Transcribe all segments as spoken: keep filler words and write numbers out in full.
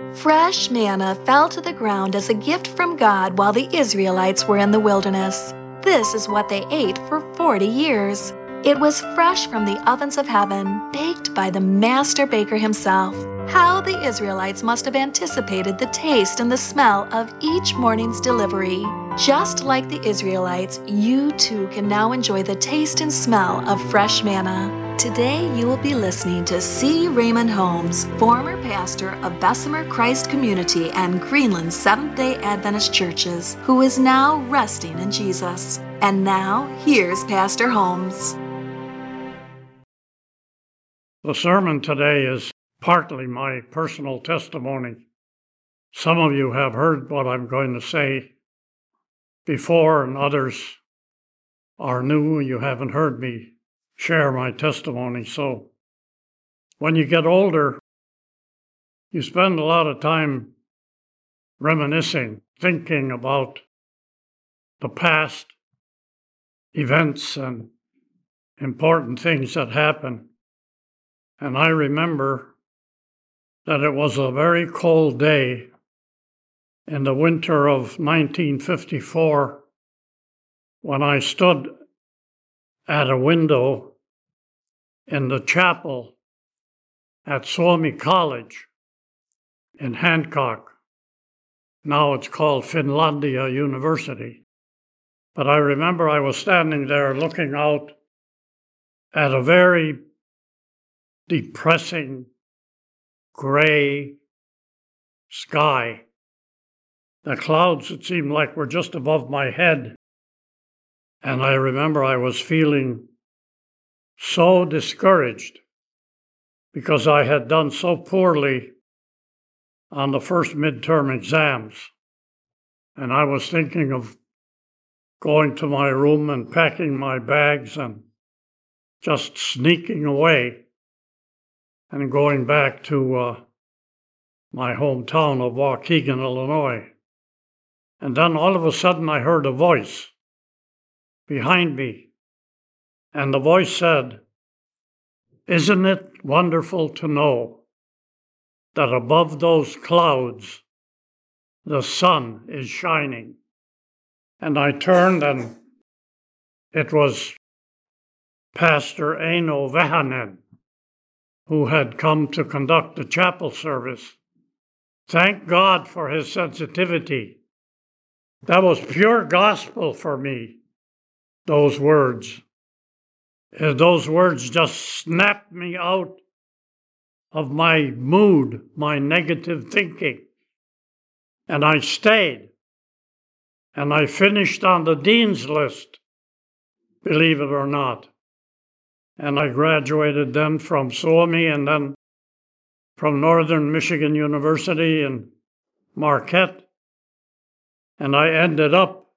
Fresh manna fell to the ground as a gift from God while the Israelites were in the wilderness. This is what they ate for forty years. It was fresh from the ovens of heaven, baked by the master baker himself. How the Israelites must have anticipated the taste and the smell of each morning's delivery. Just like the Israelites, you too can now enjoy the taste and smell of fresh manna. Today you will be listening to C. Raymond Holmes, former pastor of Bessemer Christ Community and Greenland Seventh-day Adventist Churches, who is now resting in Jesus. And now, here's Pastor Holmes. The sermon today is partly my personal testimony. Some of you have heard what I'm going to say before, and others are new. You haven't heard me share my testimony. So when you get older, you spend a lot of time reminiscing, thinking about the past events and important things that happened. And I remember that it was a very cold day in the winter of nineteen fifty-four when I stood at a window in the chapel at Suomi College in Hancock. Now it's called Finlandia University. But I remember I was standing there looking out at a very depressing gray sky. The clouds, it seemed like, were just above my head. And I remember I was feeling so discouraged because I had done so poorly on the first midterm exams. And I was thinking of going to my room and packing my bags and just sneaking away and going back to uh, my hometown of Waukegan, Illinois. And then all of a sudden I heard a voice behind me, and the voice said, "Isn't it wonderful to know that above those clouds the sun is shining?" And I turned, and it was Pastor Eino Vähänen, who had come to conduct the chapel service. Thank God for his sensitivity. That was pure gospel for me, those words. Those words just snapped me out of my mood, my negative thinking. And I stayed. And I finished on the dean's list, believe it or not. And I graduated then from Suomi and then from Northern Michigan University in Marquette. And I ended up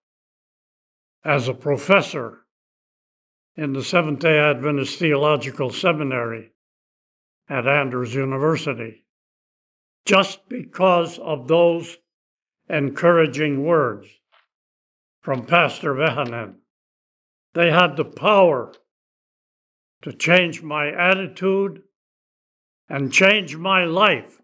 as a professor in the Seventh-day Adventist Theological Seminary at Andrews University, just because of those encouraging words from Pastor Vähänen. They had the power to change my attitude and change my life.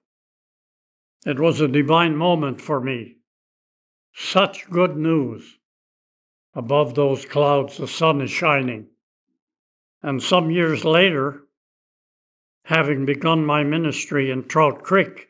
It was a divine moment for me. Such good news. Above those clouds, the sun is shining. And some years later, having begun my ministry in Trout Creek,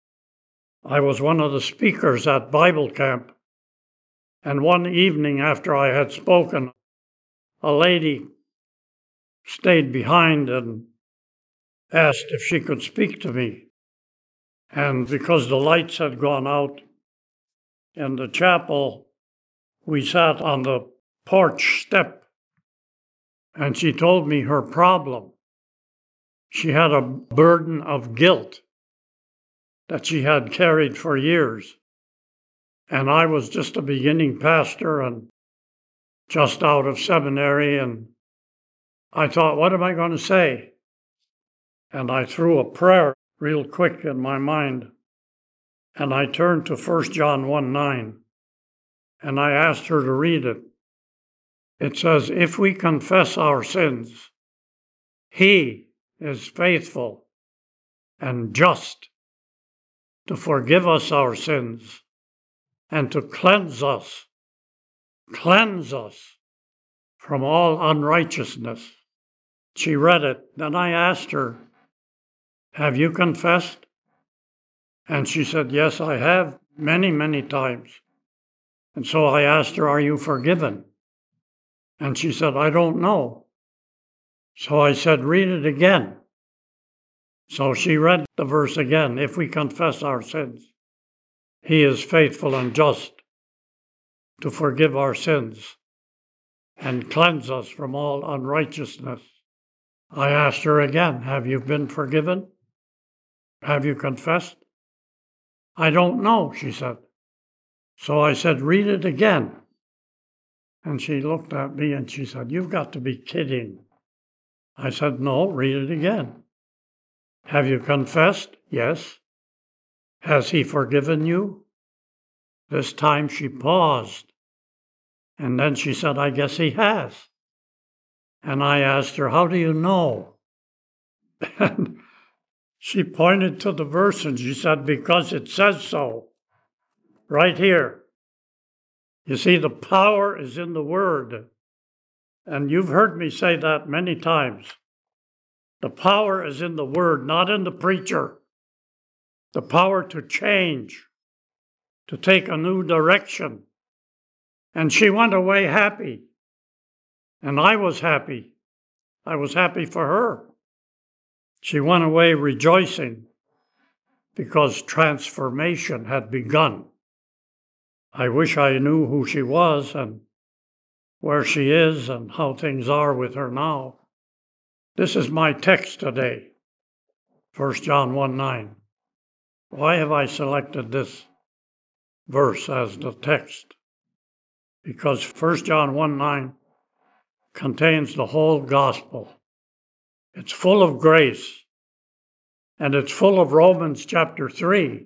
I was one of the speakers at Bible camp. And one evening after I had spoken, a lady stayed behind and asked if she could speak to me. And because the lights had gone out in the chapel, we sat on the porch step, and she told me her problem. She had a burden of guilt that she had carried for years. And I was just a beginning pastor and just out of seminary, and I thought, what am I going to say? And I threw a prayer real quick in my mind, and I turned to First John one nine, and I asked her to read it. It says, "If we confess our sins, He is faithful and just to forgive us our sins and to cleanse us, cleanse us from all unrighteousness. She read it. Then I asked her, have you confessed? And she said, yes, I have, many, many times. And so I asked her, are you forgiven? And she said, I don't know. So I said, read it again. So she read the verse again. If we confess our sins, he is faithful and just to forgive our sins and cleanse us from all unrighteousness. I asked her again, have you been forgiven? Have you confessed? I don't know, she said. So I said, read it again. And she looked at me and she said, you've got to be kidding. I said, no, read it again. Have you confessed? Yes. Has he forgiven you? This time she paused. And then she said, I guess he has. And I asked her, how do you know? And she pointed to the verse and she said, because it says so. Right here. You see, the power is in the word. And you've heard me say that many times. The power is in the word, not in the preacher. The power to change, to take a new direction. And she went away happy. And I was happy. I was happy for her. She went away rejoicing because transformation had begun. I wish I knew who she was and where she is and how things are with her now. This is my text today, First John one nine. Why have I selected this verse as the text? Because First John one nine contains the whole gospel. It's full of grace, and it's full of Romans chapter three,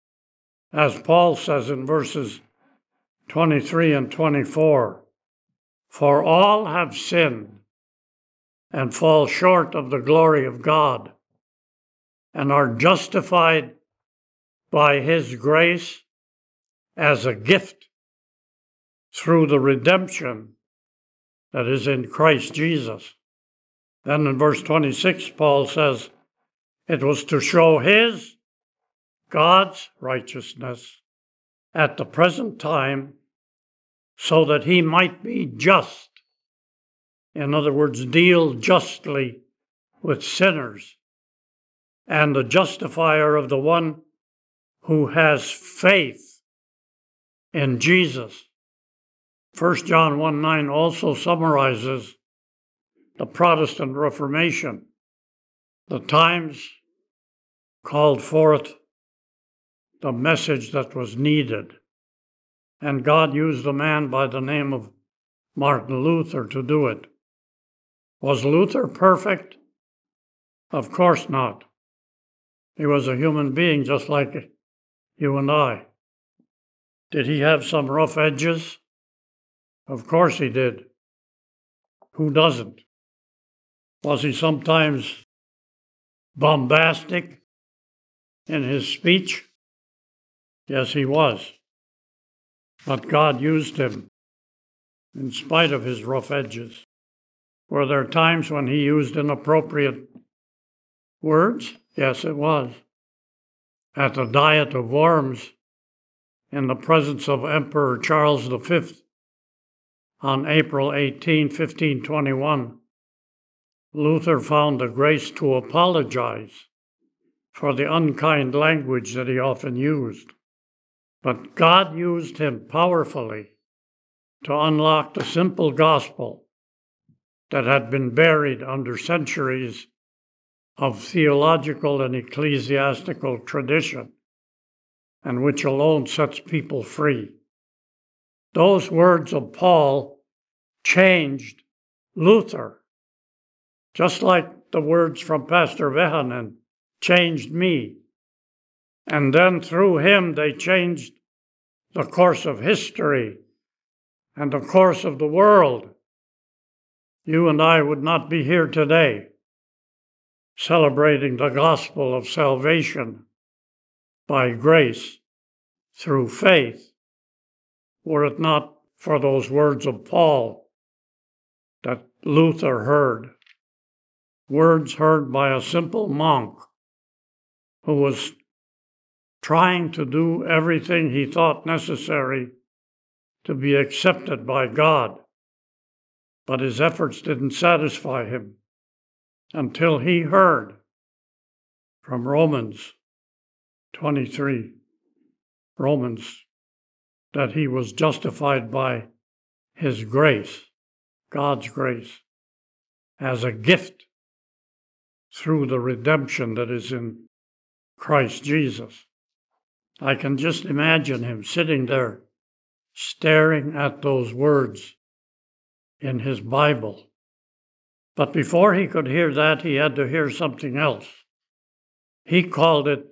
as Paul says in verses twenty-three and twenty-four, for all have sinned and fall short of the glory of God and are justified by his grace as a gift through the redemption that is in Christ Jesus. Then in verse twenty-six, Paul says, it was to show his, God's righteousness at the present time so that he might be just. In other words, deal justly with sinners and the justifier of the one who has faith in Jesus. First John one nine also summarizes the Protestant Reformation. The times called forth the message that was needed. And God used a man by the name of Martin Luther to do it. Was Luther perfect? Of course not. He was a human being just like you and I. Did he have some rough edges? Of course he did. Who doesn't? Was he sometimes bombastic in his speech? Yes, he was. But God used him in spite of his rough edges. Were there times when he used inappropriate words? Yes, it was. At the Diet of Worms, in the presence of Emperor Charles the Fifth, on April eighteenth, fifteen twenty-one, Luther found the grace to apologize for the unkind language that he often used. But God used him powerfully to unlock the simple gospel that had been buried under centuries of theological and ecclesiastical tradition, and which alone sets people free. Those words of Paul changed Luther, just like the words from Pastor Vehanen changed me. And then through him, they changed the course of history and the course of the world. You and I would not be here today celebrating the gospel of salvation by grace through faith, were it not for those words of Paul that Luther heard, words heard by a simple monk who was trying to do everything he thought necessary to be accepted by God, but his efforts didn't satisfy him until he heard from Romans twenty-three, Romans, that he was justified by his grace, God's grace, as a gift through the redemption that is in Christ Jesus. I can just imagine him sitting there staring at those words in his Bible. But before he could hear that, he had to hear something else. He called it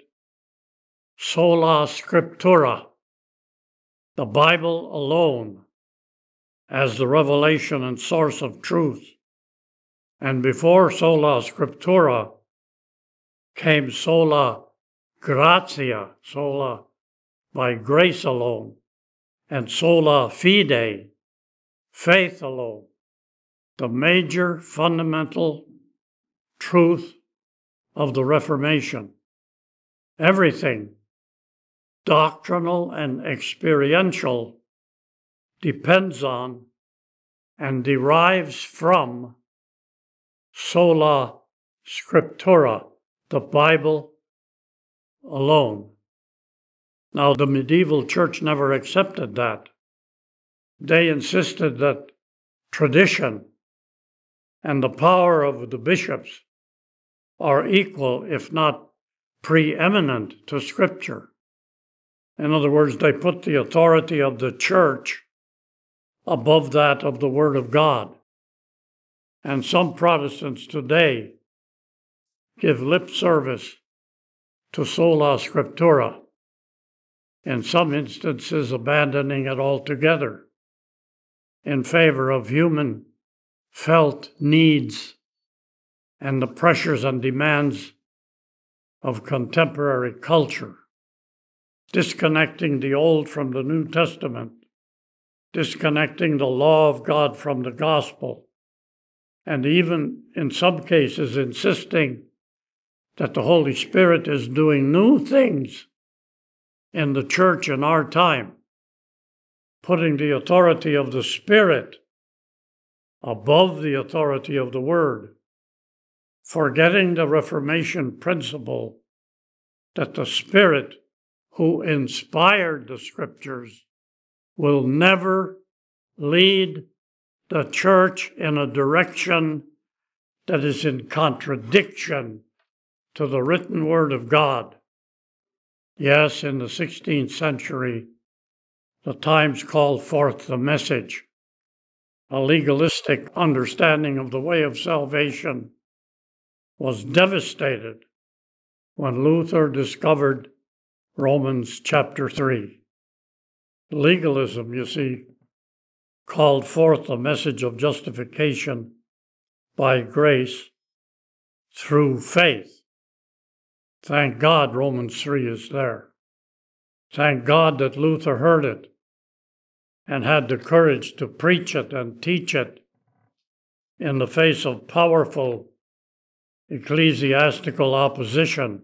sola scriptura, the Bible alone, as the revelation and source of truth. And before sola scriptura came sola gratia, sola by grace alone, and sola fide, faith alone, the major fundamental truth of the Reformation. Everything doctrinal and experiential depends on and derives from sola scriptura, the Bible alone. Now, the medieval church never accepted that. They insisted that tradition and the power of the bishops are equal, if not preeminent, to Scripture. In other words, they put the authority of the church above that of the Word of God. And some Protestants today give lip service to sola scriptura, in some instances abandoning it altogether in favor of human felt needs and the pressures and demands of contemporary culture, disconnecting the Old from the New Testament, disconnecting the law of God from the gospel, and even in some cases insisting that the Holy Spirit is doing new things in the church in our time, putting the authority of the Spirit above the authority of the Word, forgetting the Reformation principle that the Spirit who inspired the Scriptures will never lead the church in a direction that is in contradiction to the written Word of God. Yes, in the sixteenth century, the Times called forth the Message, a legalistic understanding of the way of salvation was devastated when Luther discovered Romans chapter three. Legalism, you see, called forth the message of justification by grace through faith. Thank God Romans three is there. Thank God that Luther heard it and had the courage to preach it and teach it in the face of powerful ecclesiastical opposition,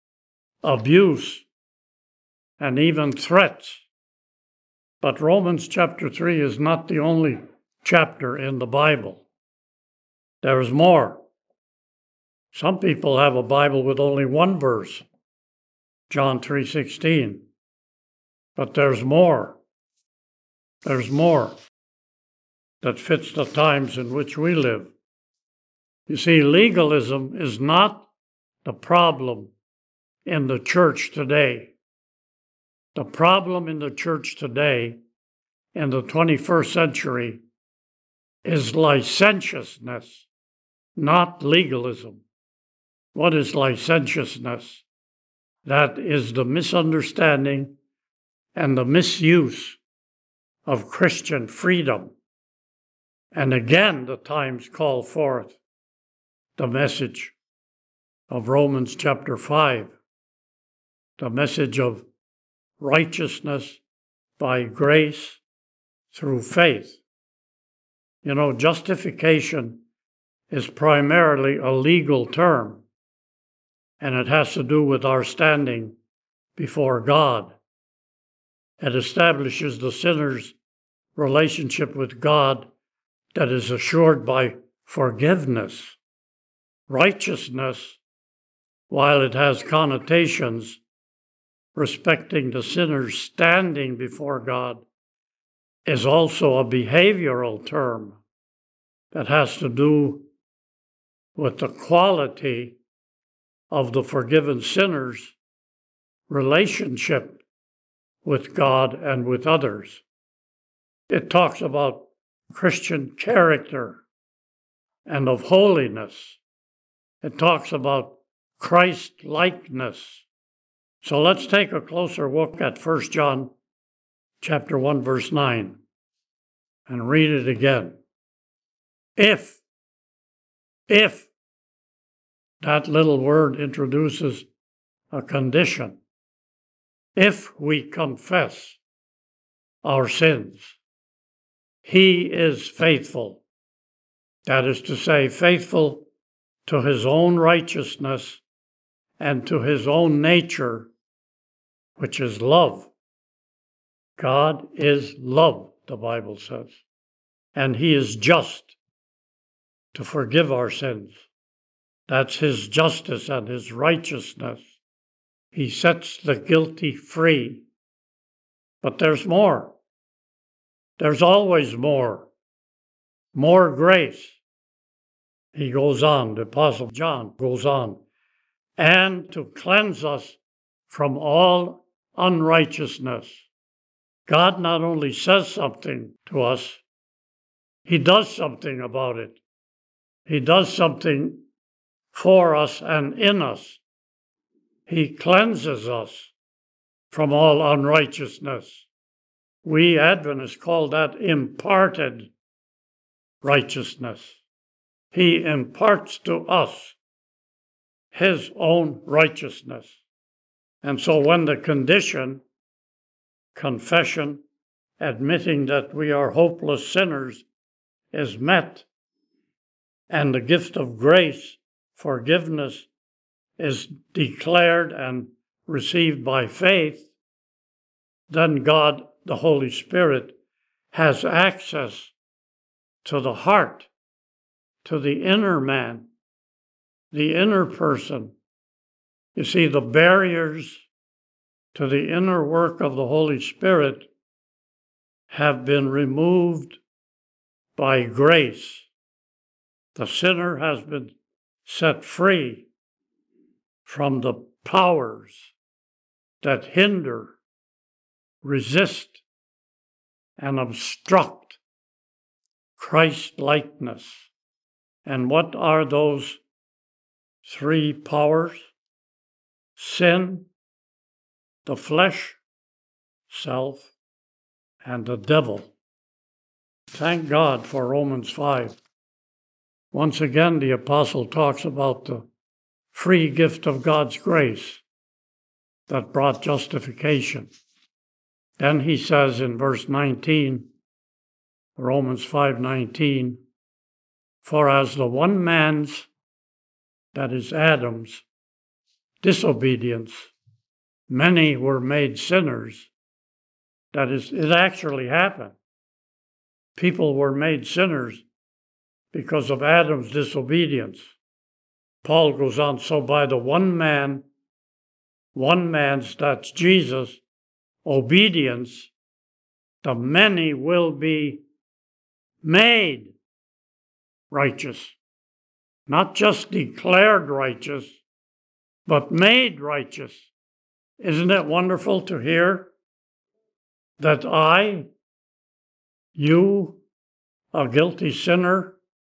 abuse, and even threats. But Romans chapter three is not the only chapter in the Bible. There's more. Some people have a Bible with only one verse, John three sixteen. But there's more. There's more that fits the times in which we live. You see, legalism is not the problem in the church today. The problem in the church today, in the twenty-first century, is licentiousness, not legalism. What is licentiousness? That is the misunderstanding and the misuse of Christian freedom. And again, the times call forth the message of Romans chapter five. the message of righteousness by grace through faith. You know, justification is primarily a legal term, and it has to do with our standing before God. It establishes the sinner's relationship with God that is assured by forgiveness. Righteousness, while it has connotations respecting the sinner's standing before God, is also a behavioral term that has to do with the quality of the forgiven sinner's relationship with God and with others. It talks about Christian character and of holiness. It talks about Christ-likeness. So let's take a closer look at First John chapter one, verse nine, and read it again. If, if, that little word introduces a condition. If we confess our sins, He is faithful. That is to say, faithful to His own righteousness and to His own nature, which is love. God is love, the Bible says, and He is just to forgive our sins. That's His justice and His righteousness. He sets the guilty free. But there's more. There's always more. More grace. He goes on, the Apostle John goes on, and to cleanse us from all unrighteousness. God not only says something to us, He does something about it. He does something for us and in us. He cleanses us from all unrighteousness. We Adventists call that imparted righteousness. He imparts to us His own righteousness. And so when the condition, confession, admitting that we are hopeless sinners, is met, and the gift of grace, forgiveness, is declared and received by faith, then God, the Holy Spirit, has access to the heart, to the inner man, the inner person. You see, the barriers to the inner work of the Holy Spirit have been removed by grace. The sinner has been set free from the powers that hinder, resist, and obstruct Christ-likeness. And what are those three powers? Sin, the flesh, self, and the devil. Thank God for Romans five. Once again, the apostle talks about the free gift of God's grace that brought justification. Then he says in verse nineteen, Romans five nineteen, for as the one man's, that is Adam's, disobedience, many were made sinners. That is, it actually happened. People were made sinners because of Adam's disobedience. Paul goes on, so by the one man, one man's, that's Jesus, obedience, the many will be made righteous. Not just declared righteous, but made righteous. Isn't it wonderful to hear that I, you, a guilty sinner,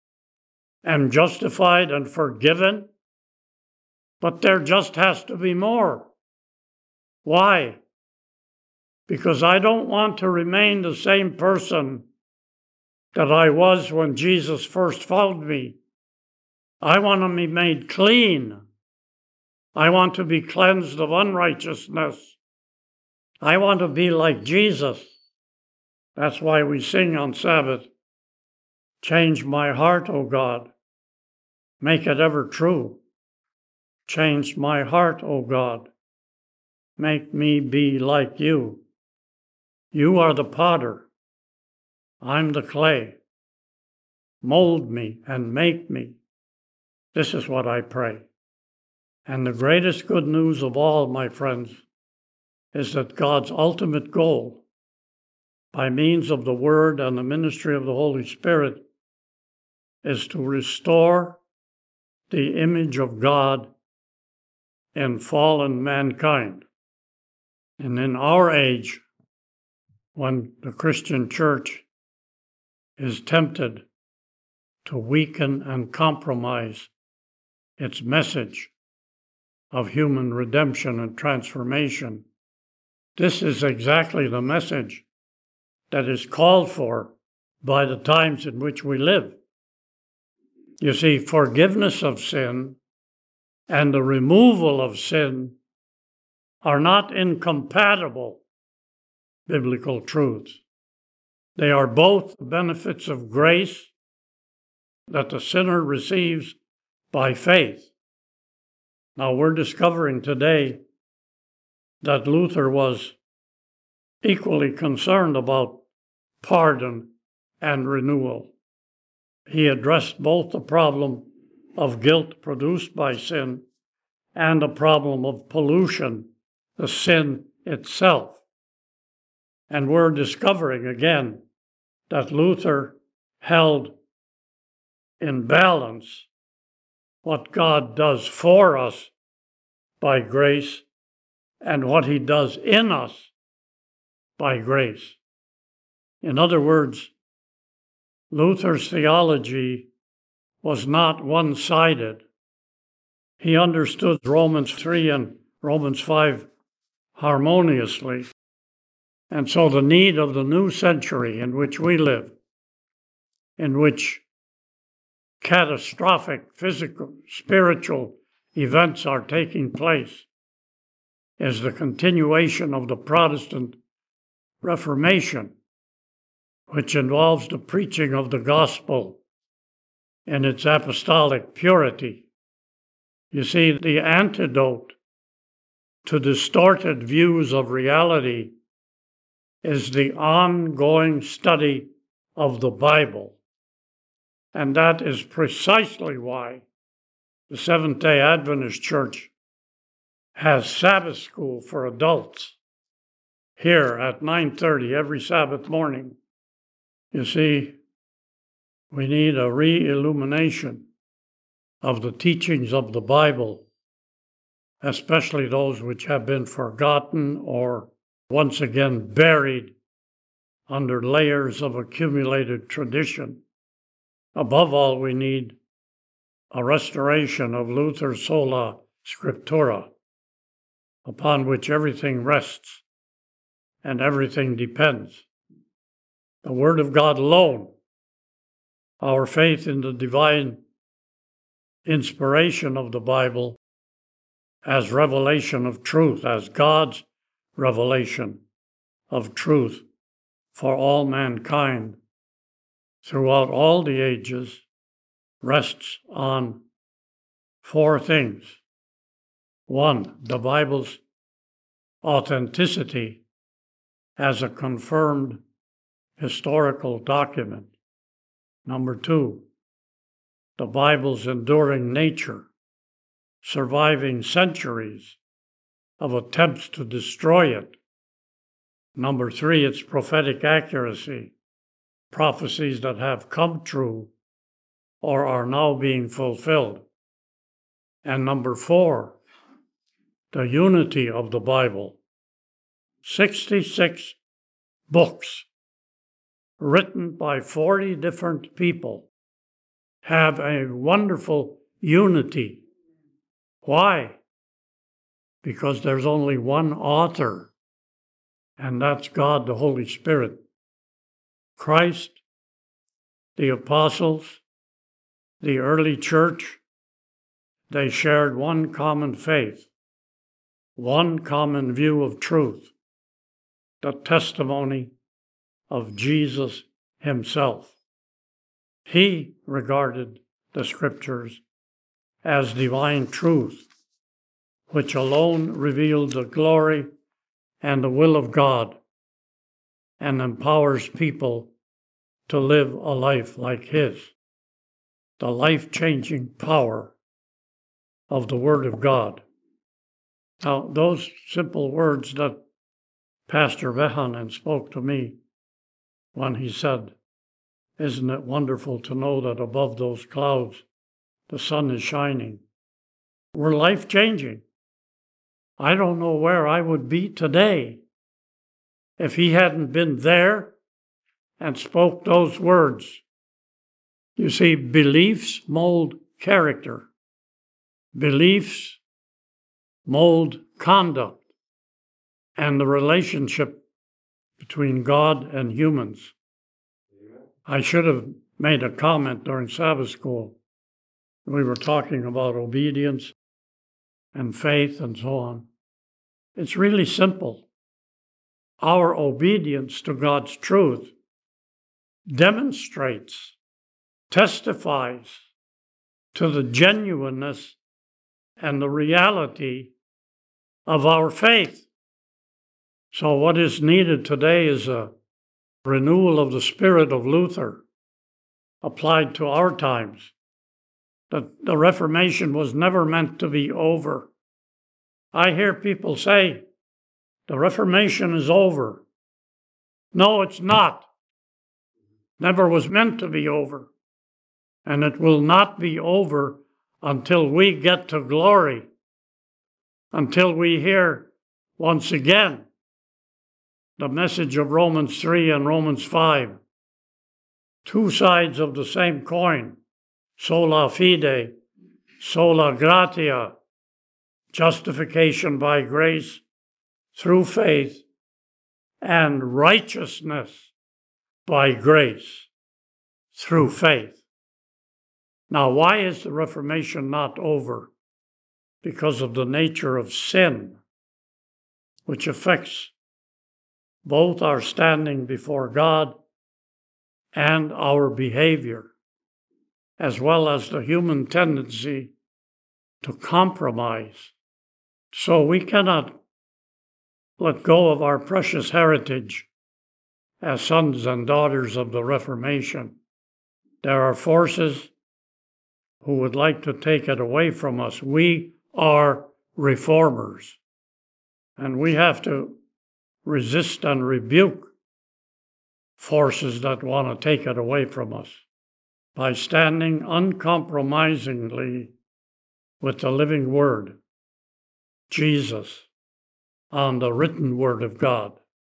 am justified and forgiven? But there just has to be more. Why? Because I don't want to remain the same person that I was when Jesus first found me. I want to be made clean. I want to be cleansed of unrighteousness. I want to be like Jesus. That's why we sing on Sabbath, change my heart, O God. Make it ever true. Change my heart, O God. Make me be like you. You are the potter. I'm the clay. Mold me and make me. This is what I pray. And the greatest good news of all, my friends, is that God's ultimate goal, by means of the Word and the ministry of the Holy Spirit, is to restore the image of God in fallen mankind. And in our age, when the Christian church is tempted to weaken and compromise its message of human redemption and transformation, this is exactly the message that is called for by the times in which we live. You see, forgiveness of sin and the removal of sin are not incompatible biblical truths. They are both benefits of grace that the sinner receives by faith. Now, we're discovering today that Luther was equally concerned about pardon and renewal. He addressed both the problem of guilt produced by sin and the problem of pollution, the sin itself. And we're discovering again that Luther held in balance what God does for us by grace and what he does in us by grace. In other words, Luther's theology was not one-sided. He understood Romans three and Romans five harmoniously. And so the need of the new century in which we live, in which catastrophic physical, spiritual events are taking place, is the continuation of the Protestant Reformation, which involves the preaching of the gospel in its apostolic purity. You see, the antidote to distorted views of reality is the ongoing study of the Bible. And that is precisely why the Seventh-day Adventist Church has Sabbath school for adults here at nine thirty every Sabbath morning. You see, we need a re-illumination of the teachings of the Bible, especially those which have been forgotten or once again buried under layers of accumulated tradition. Above all, we need a restoration of Luther's sola scriptura, upon which everything rests and everything depends. The Word of God alone, our faith in the divine inspiration of the Bible as revelation of truth, as God's revelation of truth for all mankind throughout all the ages, rests on four things. One, the Bible's authenticity as a confirmed historical document. Number two, the Bible's enduring nature, surviving centuries of attempts to destroy it. Number three, its prophetic accuracy, prophecies that have come true or are now being fulfilled. And number four, the unity of the Bible. sixty-six books written by forty different people have a wonderful unity. Why? Because there's only one author, and that's God the Holy Spirit. Christ, the apostles, the early church, they shared one common faith, one common view of truth, the testimony of Jesus himself. He regarded the scriptures as divine truth, which alone revealed the glory and the will of God and empowers people to live a life like his. The life-changing power of the Word of God. Now, those simple words that Pastor Vehanen spoke to me when he said, "Isn't it wonderful to know that above those clouds the sun is shining?" were life-changing. I don't know where I would be today if he hadn't been there and spoke those words. You see, beliefs mold character. Beliefs mold conduct and the relationship between God and humans. I should have made a comment during Sabbath school. We were talking about obedience and faith and so on. It's really simple. Our obedience to God's truth demonstrates, testifies to the genuineness and the reality of our faith. So what is needed today is a renewal of the spirit of Luther applied to our times. That the Reformation was never meant to be over. I hear people say, the Reformation is over. No, it's not. Never was meant to be over. And it will not be over until we get to glory, until we hear once again the message of Romans three and Romans five. Two sides of the same coin, sola fide, sola gratia, justification by grace through faith, and righteousness by grace through faith. Now, why is the Reformation not over? Because of the nature of sin, which affects both our standing before God and our behavior, as well as the human tendency to compromise. So we cannot let go of our precious heritage as sons and daughters of the Reformation. There are forces who would like to take it away from us. We are reformers, and we have to resist and rebuke forces that want to take it away from us by standing uncompromisingly with the living Word, Jesus, on the written Word of God,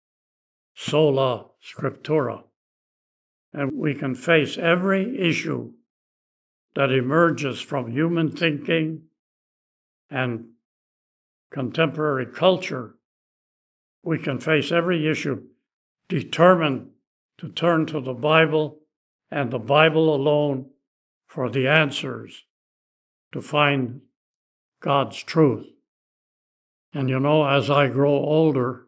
sola scriptura. And we can face every issue that emerges from human thinking and contemporary culture. We can face every issue determined to turn to the Bible and the Bible alone for the answers, to find God's truth. And you know, as I grow older,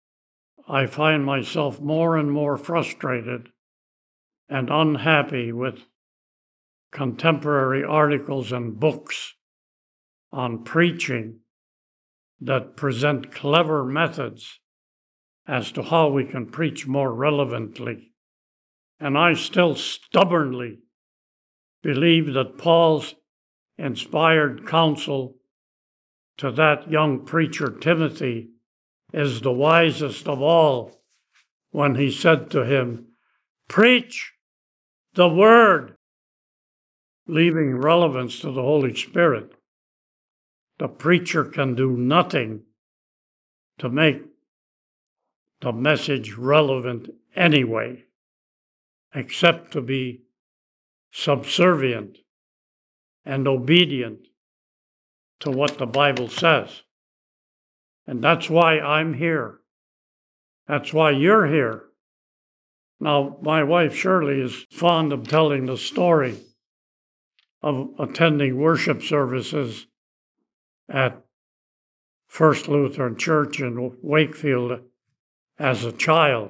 I find myself more and more frustrated and unhappy with contemporary articles and books on preaching that present clever methods as to how we can preach more relevantly. And I still stubbornly believe that Paul's inspired counsel to that young preacher Timothy is the wisest of all when he said to him, "Preach the word," leaving relevance to the Holy Spirit. The preacher can do nothing to make the message relevant anyway, except to be subservient and obedient to what the Bible says. And that's why I'm here. That's why you're here. Now, my wife Shirley is fond of telling the story of attending worship services at First Lutheran Church in Wakefield as a child.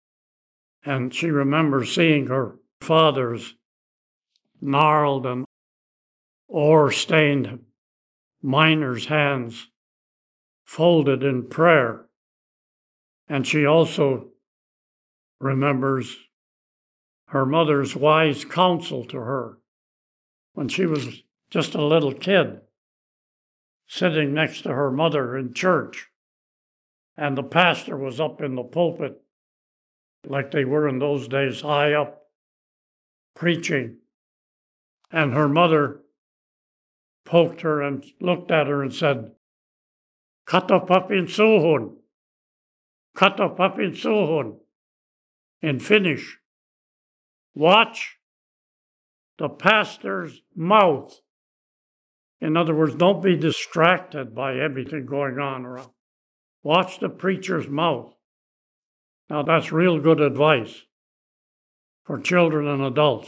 And she remembers seeing her father's gnarled and ore-stained miner's hands folded in prayer. And she also remembers her mother's wise counsel to her when she was just a little kid, sitting next to her mother in church, and the pastor was up in the pulpit, like they were in those days, high up, preaching. And her mother poked her and looked at her and said, "Kato papin suhun, kato papin suhun," in Finnish. Watch the pastor's mouth. In other words, don't be distracted by everything going on around. Watch the preacher's mouth. Now, that's real good advice for children and adults,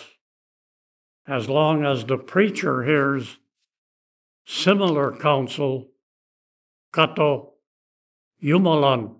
as long as the preacher hears similar counsel, kato jumalan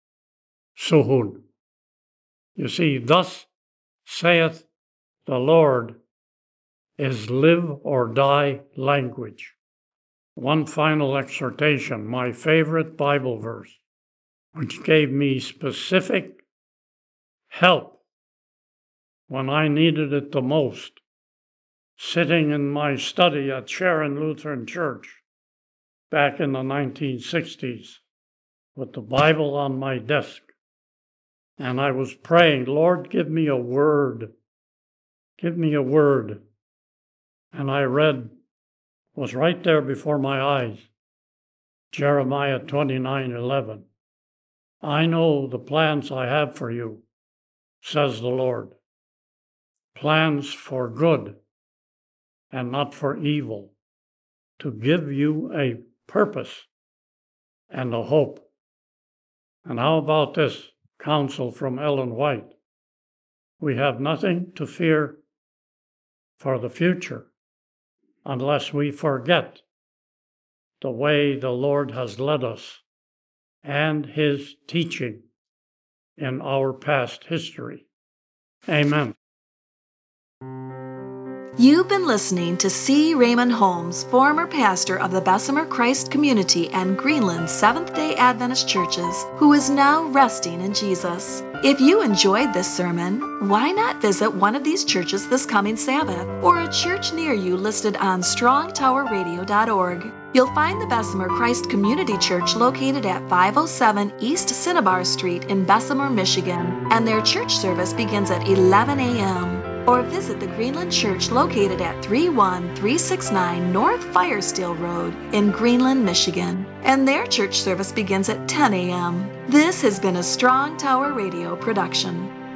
suhun. You see, thus saith the Lord is live or die language. One final exhortation, my favorite Bible verse, which gave me specific help when I needed it the most, sitting in my study at Sharon Lutheran Church back in the nineteen sixties with the Bible on my desk. And I was praying, Lord, give me a word. Give me a word. And I read, was right there before my eyes, Jeremiah twenty-nine eleven. I know the plans I have for you, says the Lord. Plans for good and not for evil, to give you a purpose and a hope. And how about this counsel from Ellen White? We have nothing to fear for the future unless we forget the way the Lord has led us and his teaching in our past history. Amen. You've been listening to C. Raymond Holmes, former pastor of the Bessemer Christ Community and Greenland Seventh-day Adventist Churches, who is now resting in Jesus. If you enjoyed this sermon, why not visit one of these churches this coming Sabbath, or a church near you listed on strong tower radio dot org. You'll find the Bessemer Christ Community Church located at five oh seven East Cinnabar Street in Bessemer, Michigan, and their church service begins at eleven a.m. Or visit the Greenland Church located at three one three six nine North Firesteel Road in Greenland, Michigan, and their church service begins at ten a.m. This has been a Strong Tower Radio production.